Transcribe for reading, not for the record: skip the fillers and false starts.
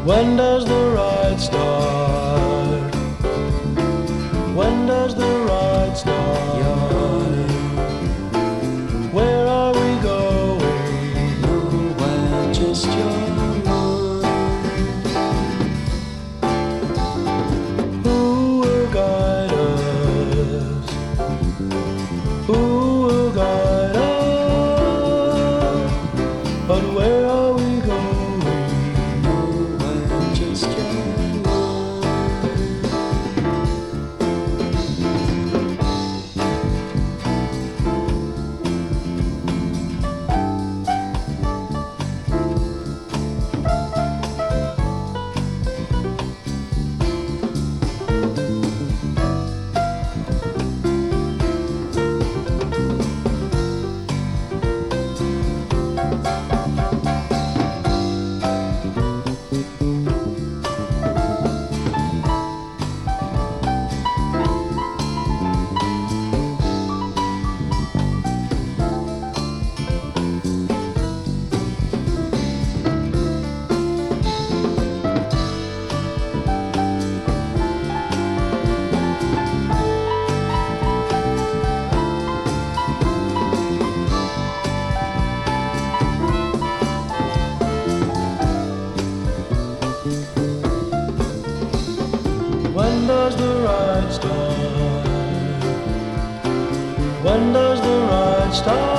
When does the ride start? When does the ride start? Where are we going? Nowhere, just your mind. Who will guide us? Who will guide us? But where are we going? Nowhere, just your mind. When does the ride start? When does the ride start?